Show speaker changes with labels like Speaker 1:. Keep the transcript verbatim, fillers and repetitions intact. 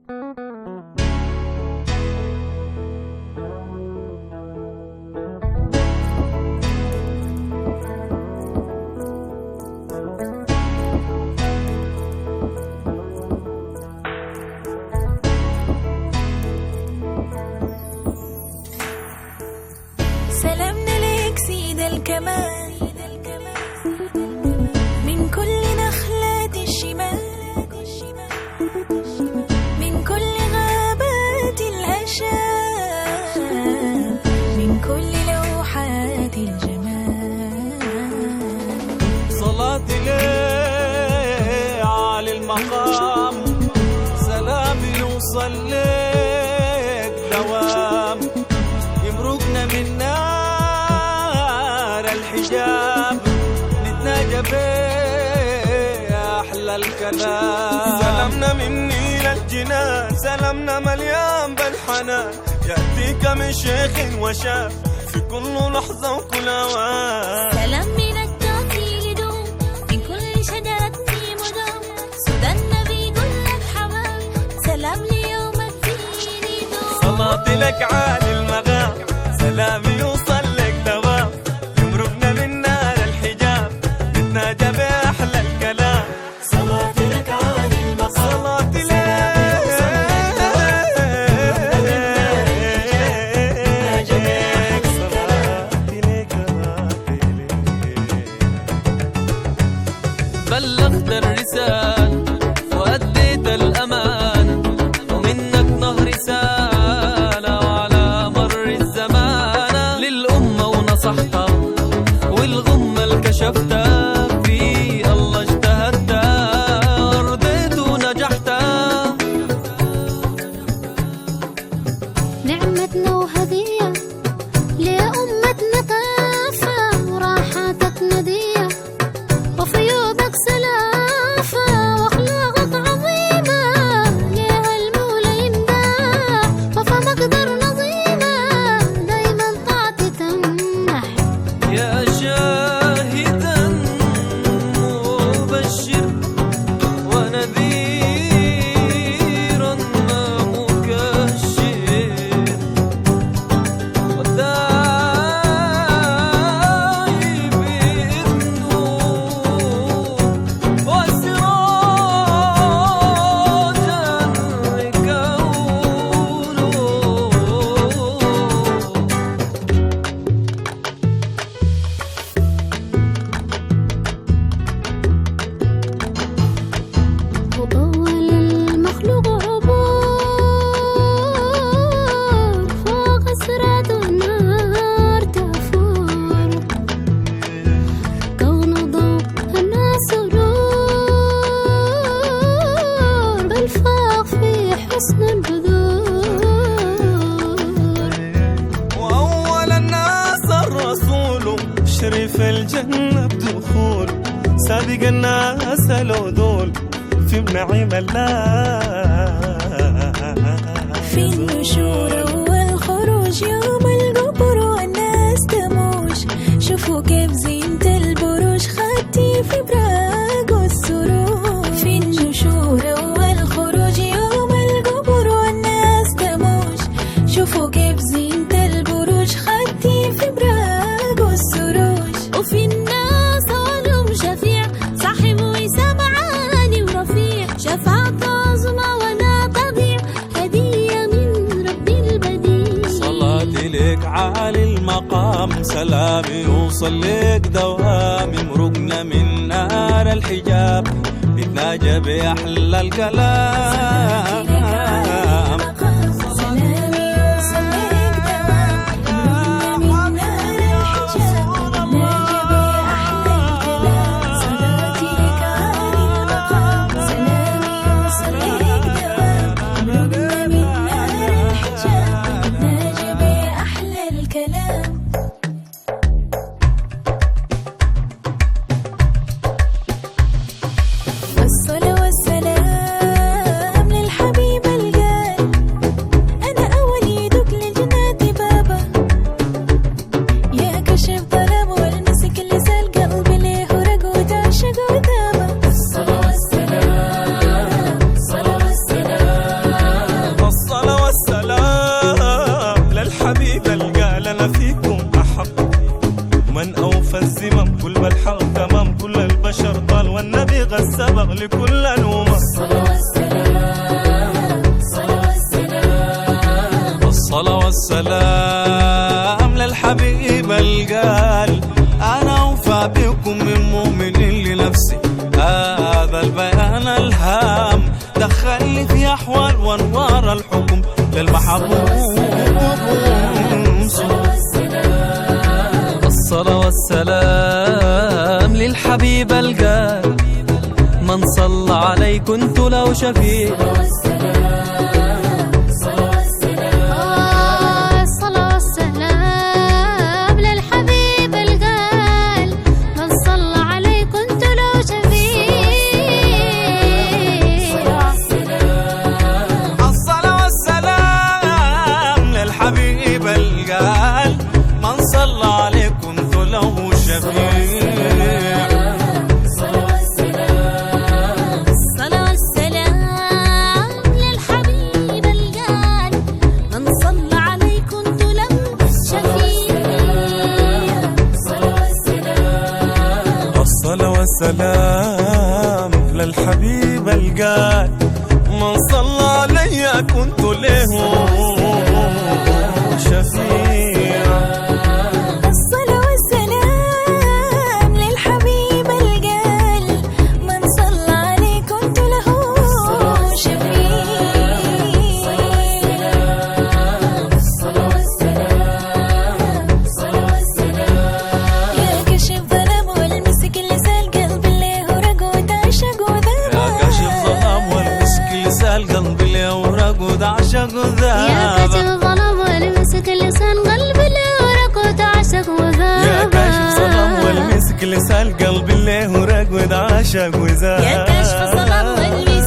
Speaker 1: سلامنا لك سيد الكمال من كل نخلات الشمال، من كل غابات الأشام، من كل لوحات الجمال.
Speaker 2: صلاتي ليه عالي المقام، سلامي يوصل لك دوام، يمرقنا من نار الحجاب، نتناجى بأحلى الكلام. سلامنا مني للجنان، سلامنا مليان بالحنان، يأتيك من شيخ وشاب في كل لحظة وكل أوان.
Speaker 1: سلام من التعطيل دوم، من كل شجرة مدام، سدى النبي يقول لك حمام، سلام ليوم الدين دوم.
Speaker 2: صلاتي لك عالي المقام، سلامي يوصل لك دوام، يمرقنا من نار الحجاب، نتناجى بأحلى الكلام. صلاتي لك عالي المقام، صلاتي لك
Speaker 3: بلغت الرسالة وأديت الأمانة، ومنك نهر رسالة وعلى مر الزمان للأمة ونصحتها، والغمة اللي كشفتها في الله اجتهدتها، رضيت ونجحتها.
Speaker 4: نعمتنا وهدية لأمتنا كافة، وراحاتك ندية وفيوضك سلافة، واخلاقك عظيمة ليها المولى يمدح، وفى مقدر نظيمة دايما طاعتي تمنح.
Speaker 3: يا شاهدا مبشر ونذيرا ما مكشر، والداعي بإذنه وسراجا لكونه.
Speaker 4: وطول المخلوق عبور، فوق صراط النار تفور، كون ضوء الناس نور، بل فاق في حسن البذور.
Speaker 2: وأول الناس الرسول، شريف الجنة بدخول، سابق الناس العدول في نعيم الله.
Speaker 1: في النشور والخروج يوم القبر والناس تموش، شوفوا كيف زينة البروج خدتي في براق والسرور. في النشور والخروج يوم القبر والناس تموش، شوفوا كيف زينة البروج خدتي في براق والسروج. وفي الناس علوم شفيع، صاحب وسام عالي ورفيع، شفاعة عظمى ولا تضيع، هدية من رب البديع.
Speaker 2: صلاتي لك عالي المقام، سلامي يوصل لك دوام، يمرقنا من نار الحجاب، نتناجى بأحلى الكلام.
Speaker 1: سلامي يوصل لك دوام، يمرقنا من نار الحجاب، نتناجى بأحلى الكلام. صلاتي لك عالي المقام، سلامي يوصل لك دوام، يمرقنا من نار الحجاب، نتناجى بأحلى الكلام. والصلاة والسلام للحبيب
Speaker 2: سبق لكل الأمم. الصلاة والسلام للحبيب القال أنا أوفى بكم من مؤمن لنفسي. هذا البيان الهام دخلني في أحوال وأنوار الحكم للمحبوب.
Speaker 3: الصلاة والسلام للحبيب القال من صلى علي كنت له شفيع.
Speaker 2: السلام للحبيب القال من صلى علي كنت له شفيع.
Speaker 1: الصلاة والسلام للحبيب القال من صلى علي كنت له شفيع. يا كشف ظلام والمسك اللسان
Speaker 2: القلب اللي ورق ودعشق وذاب.
Speaker 1: يا كشف ظلام والمسك اللسان قلب اللي ورق ودعشق وذاب.
Speaker 4: يا كشف ظلام والمسك اللسان قلب اللي ورق ودعشق وذاب.
Speaker 2: يا كشف ظلام والمسك اللسان قلب اللي ورق ودعشق وذاب.
Speaker 1: يا كشف ظلام والمسك